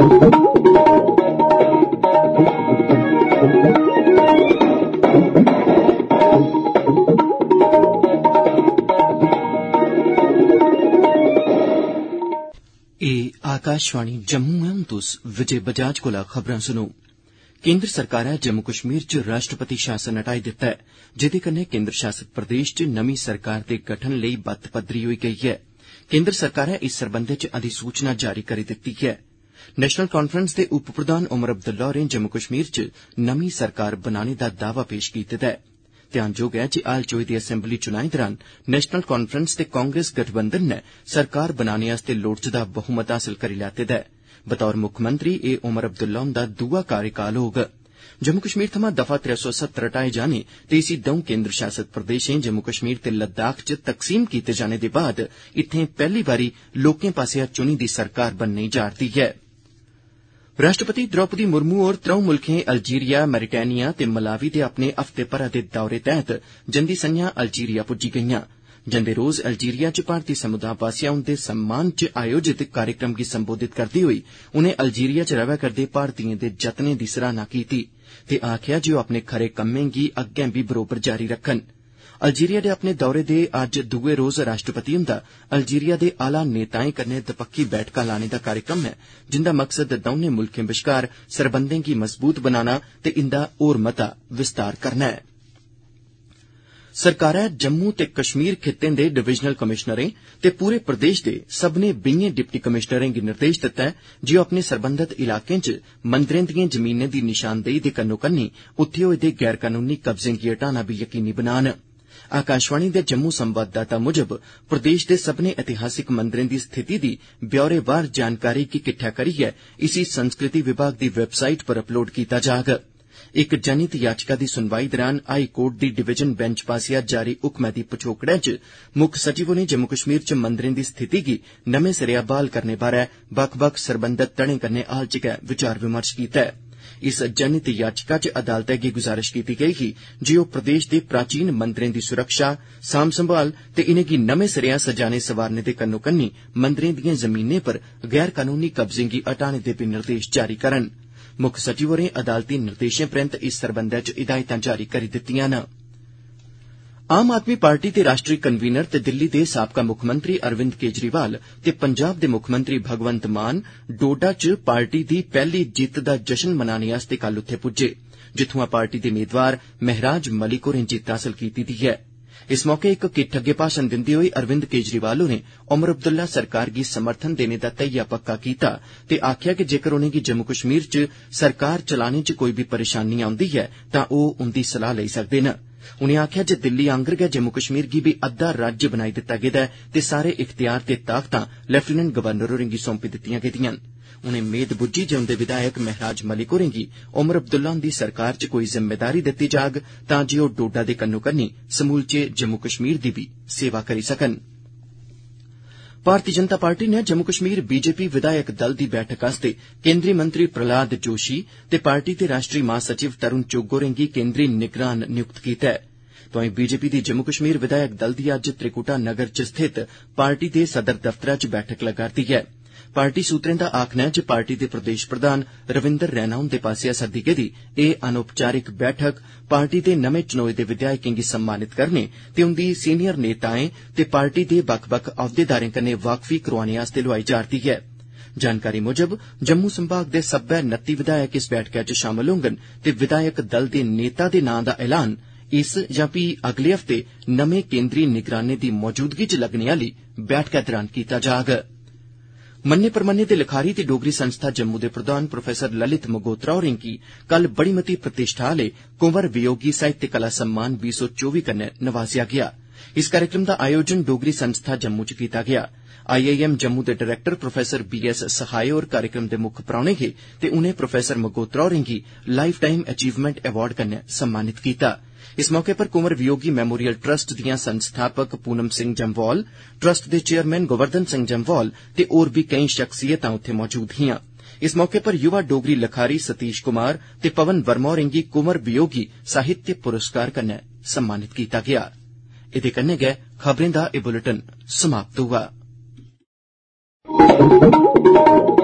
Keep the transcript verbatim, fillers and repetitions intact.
आकाशवाणी जम्मू है। तुस विजय बजाज कोला खबरां सुनो। केन्द्र सरकारै जम्मू कश्मीर च राष्ट्रपति शासन हटाई दित्ता है, जेदे कन्नै केन्द्र शासित प्रदेश च नमीं सरकार दे गठन लेई बत्त पदरी होई गेई है। केन्द्र सरकारै इस सरबंधै च अधिसूचना जारी करी दित्ती है। नेशनल कांफ्रेंस दे उप प्रधान उमर अब्दुल्ला होरें जम्मू कश्मीर च नमीं सरकार बनाने दा दावा पेश कीते दा है। ध्यानजोग है जे हाल च होई दे असैम्बली चुनाएं दौरान नेशनल कांफ्रेंस ते कांग्रेस गठबंधन नै सरकार बनाने आस्तै लोड़चदा बहुमत हासल करी लैते दा है। बतौर मुक्खमंत्री एह उमर अब्दुल्ला हुंदा दूआ कार्यकाल होग। जम्मू कश्मीर थमां दफा त्रै सौ सत्तर हटाए जाने ते इसी दौं केन्द्र शासित प्रदेशें जम्मू कश्मीर ते लद्दाख च तकसीम कीते जाने दे बाद इत्थें पैहली बारी लोकें पासेआ चुनी दी सरकार बनने जा'रदी है। राष्ट्रपति द्रौपदी मुर्मू होर त्रौं मुल्खें अल्जीरिया, मैरिटानिया ते मलावी दे अपने हफ्ते भरै दे दौरे तैहत जंदी संझां अल्जीरिया पुज्जी गेईआं। जंदे रोज अल्जीरिया च भारतीय समुदाय पासेआ उंदे सम्मान च आयोजित कार्यक्रम गी संबोधित करदे होई उनें अल्जीरिया च रवै करदे भारतीयें दे जतनें दी सराहना कीती ते आखेआ जे ओह अपने खरे कम्में गी अग्गें बी बरोबर जारी रक्खन। अल्जीरिया दे अपने दौरे दे अज्ज दुए रोज राष्ट्रपति हुंदा अल्जीरिया दे आला नेताएं कन्नै दपक्खी बैठकां लाने दा कार्यक्रम है, जिंदा मकसद दौनें मुल्खें बश्कार सरबंधें गी मजबूत बनाना ते इंदा होर मता विस्तार करना है। सरकारै जम्मू ते कश्मीर खित्तें दे डिवीजनल कमिशनरें ते पूरे प्रदेश दे सब्बनें बीहें डिप्टी कमिशनरें गी निर्देश दित्ता है जे ओह अपने सरबंधत इलाकें च मंदरें दिएं जमीनें दी निशानदेही दे कन्नो कन्नी उत्थे होए दे गैर कनूनी कब्जें गी हटाना बी यकीनी बनान। आकाशवाणी दे जम्मू संवाददाता मुजब प्रदेश दे सब्बनें ऐतिहासिक मंदरें दी स्थिति दी ब्यौरेवार जानकारी गी किट्ठा करियै इसी संस्कृति विभाग दी वैबसाइट पर अपलोड कीता जाग। इक जनहित याचिका दी सुनवाई दौरान हाई कोर्ट दी डिवीजन बेंच पासेआ जारी हुक्मै दी पछोकड़ै च मुक्ख सचिव होरें जम्मू कश्मीर च मंदरें दी स्थिति गी नमें सिरेआ बहाल करने बारै बक्ख बक्ख सरबंधत धड़ें कन्नै हाल च गै विचार विमर्श कीता है। इस जनहित याचिका च अदालतै गी गुजारिश कीती गेई ही जे ओह प्रदेश दे प्राचीन मंदरें दी सुरक्षा, सांभ संभाल ते इनेंगी नमें सिरेआ सजाने सवारने दे कन्नो कन्नी मंदरें दिएं जमीनें पर गैर कनूनी कब्जें गी हटाने दे बी निर्देश जारी करन। मुक्ख सचिव होरें अदालती निर्देशें परैंत इस सरबंधै च हिदायतां जारी करी दित्तिआं न। आम आदमी पार्टी दे राष्ट्री कन्वीनर ते दिल्ली दे साबका मुक्खमंत्री अरविंद केजरीवाल ते पंजाब दे मुक्खमंत्री भगवंत मान डोडा च पार्टी दी पैहली जित्त दा जश्न मनाने आस्तै कल उत्थे पुज्जे, जित्थुआं पार्टी दे मेदवार महराज मलिक होरें जित्त हासल कीती दी ऐ। इस मौके इक किट्ठ अग्गे भाषण दिंदे होई अरविंद केजरीवाल होरें उमर अब्दुल्ला सरकार गी समर्थन देने दा धैया पक्का कीता ते आखेआ कि जेकर उनेंगी जम्मू कश्मीर च सरकार चलाने च कोई बी परेशानी औंदी ऐ तां ओह उंदी सलाह लेई सकदे न। उनें आखेआ जे दिल्ली आंगर गै जम्मू कश्मीर गी बी अद्दा राज्य बनाई दित्ता गेदा ऐ ते सारे इख्तियार ते ताकतां लेफ्टिनेंट गवर्नर होरें गी सौंपी दित्तिआं गेदिआं न। उनें मेद बुज्झी जे उंदे विधायक महराज मलिक होरें गी उमर अब्दुल्ला हुंदी सरकार च कोई जिम्मेदारी दित्ती जाग तां जे ओह डोडा दे कन्नो कन्नी समूलचे जम्मू कश्मीर दी बी सेवा करी सकन। भारतीय जनता पार्टी नै जम्मू कश्मीर बीजेपी विधायक दल दी बैठक आस्तै केंद्री मंत्री प्रहलाद जोशी ते पार्टी दे राष्ट्री महासचिव तरुण चुग्ग होरें गी केंद्री निगरान नियुक्त कीता है। तोआईं बीजेपी दी जम्मू कश्मीर विधायक दल दी अज्ज त्रिकुटा नगर च स्थित पार्टी दे सदर दफ्तरै च बैठक लगा'रदी ऐ। पार्टी सूत्रें दा आखना ऐ जे पार्टी दे प्रदेश प्रधान रविंदर रैना हुंदे पासेआ सद्दी गेदी एह अनौपचारिक बैठक पार्टी दे नमें चुनोए दे विधायकें गी सम्मानित करने ते उंदी सीनियर नेताएं ते पार्टी दे बक्ख बक्ख अहदेदारें कन्नै वाकफी करोआने आस्तै लोआई जा'रदी ऐ। जानकारी मुजब जम्मू संभाग दे सब्बै नत्ती विधायक इस बैठका च शामल होंगन ते विधायक दल दे नेता दे नां दा ऐलान इस जां फ्ही अगले हफ्ते नमें केंद्री निगरानें दी मौजूदगी च लग्गने आली बैठका दौरान कीता जाग। मन्ने परमन्ने दे लखारी ते डोगरी संस्था जम्मू दे प्रधान प्रोफैसर ललित मगोत्रा होरें गी कल बड़ी मती प्रतिष्ठा आले कुंवर वियोगी साहित्य कला सम्मान बीह् सौ चौबी कन्नै नवाजेआ गेआ। इस कार्यक्रम दा आयोजन डोगरी संस्था जम्मू च कीता गेआ। आई आई एम जम्मू दे director professor B S Sahay होर कार्यक्रम दे मुक्ख परौहने हे ते उनें प्रोफैसर मगोत्रा होरें गी लाइफ टाइम अचीवमेंट अवार्ड कन्नै सम्मानित कीता। इस मौके पर कुंवर वियोगी मेमोरियल ट्रस्ट दियां संस्थापक पूनम सिंह जम्वाल, ट्रस्ट दे चेयरमैन गोवर्धन सिंह जम्वाल ते होर बी केई शख्सियतां उत्थे मौजूद हियां। इस मौके पर युवा डोगरी लखारी सतीश कुमार ते पवन वर्मा होरें गी कुंवर वियोगी साहित्य पुरस्कार कन्नै सम्मानित कीता गेआ। एदे कन्नै गै खबरें दा एह बुलेटिन समाप्त हुआ।